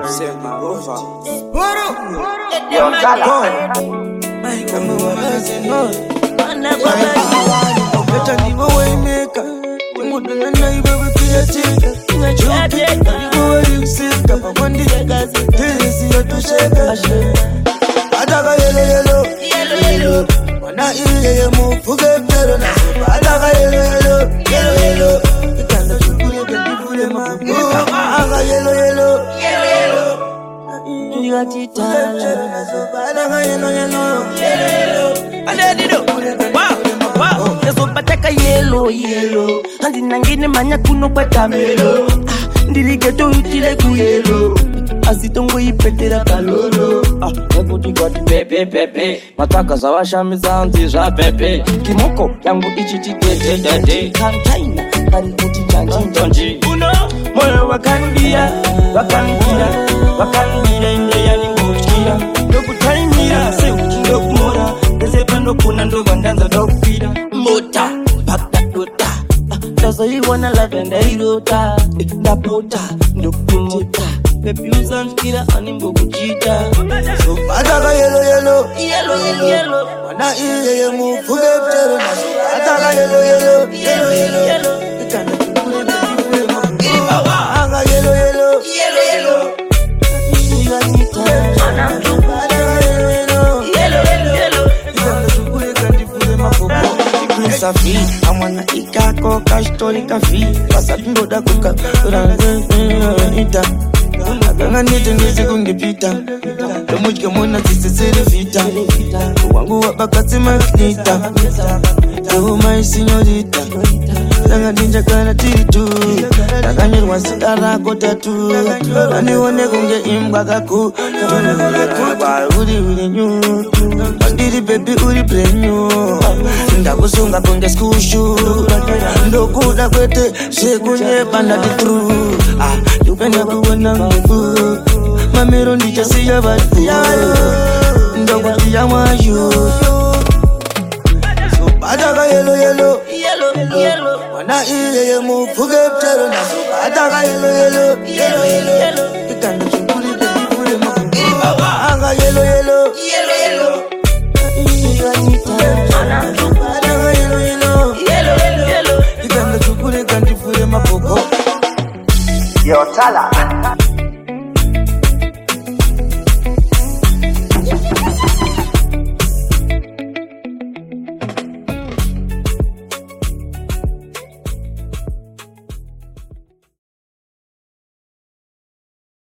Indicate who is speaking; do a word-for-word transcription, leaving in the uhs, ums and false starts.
Speaker 1: Send me over.
Speaker 2: Yo, Tala.
Speaker 1: Better leave a way maker. We would not know you were creative. You sit up one day. This is your to shake. I got yellow, yellow, yellow, yellow. When I hear you move, forget better. I got yellow, yellow, yellow, yellow. You can't let you put it, you put it, man. I got yellow, yellow, yellow, yellow. You got it, I got yellow, yellow, yellow. And then you know, wow, wow. There's a bataka yellow, yellow. And in Nangini Mania Kuno Patamelo. Ndiligeto utile kuyelo. Asitongo ipetera kalolo. Ah, ekuti got pepe pepe. Mataka zawa shamiza antija pepe. Kimoko yangu ichiti tete tete. Kantaina kanikuti chanji chanji. Uno moyo wakanbia, wakanbia, wakanbia inde yani ngushira. Dokutaimira se ukindo kumora. Ese pando kuna ndo bandanza dokufira. Mota, bakta dota. Sasa you wanna love and they rota. Da pota, ndokumota. Baby usanskira animbo kuchita. So ataka yellow yellow, yellow yellow yellow. Wana iye ye move fugetero na. Ataka yellow yellow, yellow yellow yellow. Ikana tukule baby we mo. Anga yellow yellow, yellow yellow. Iganita. Ataka yellow yellow, yellow yellow yellow. Ikana tukule kandi fule mapopo. Safi, amwana ikako kashtori kafi. Pasatundo da kuka, uranze ita. Aganga nite nite kungepita. Domujke mona tisisiri vita. Wangu wabakati magnita. Ewu mai signorita. Langa ninja kana titu. Takanyirwa sidara kota tu. Ani wane kunge imba kaku. Kwa uri uri nyu. Pandiri baby uri brenyu. Sinda kusunga kunge skushu. Ndokuda kwete shekunye panda ditru. Ah, yupenda kuwana mbu. Mamero ndicha siya batu. Ndokuti ya mayu. So ataka yellow yellow, yellow yellow. Wana iye ye mu fugetero na. Ataka yellow yellow, yellow yellow. Ikanda chukuli baby kule makungu. Anga yellow yellow, yellow yellow. Iganita. Ataka yellow yellow, yellow yellow. Ikanda chukuli kandi fule mapoko.
Speaker 2: Yo, Tala.